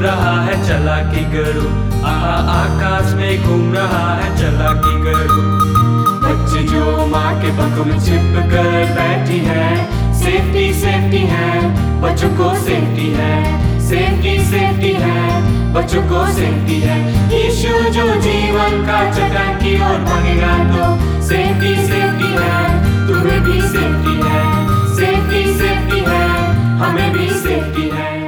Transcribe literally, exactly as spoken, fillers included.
रहा है चालाकी करो, आहा आकाश में घूम रहा है चालाकी करो। बच्चे जो माँ के पग में छिप कर बैठी है, सेफ्टी सेफ्टी है, बच्चों को सेफ्टी है, सेफ्टी सेफ्टी है, बच्चों को सेफ्टी है। यीशु जो जीवन का चट्टान की ओर भागेगा तो सेफ्टी सेफ्टी है, तुम्हें भी सेफ्टी है, सेफ्टी सेफ्टी है, हमें भी सेफ्टी है।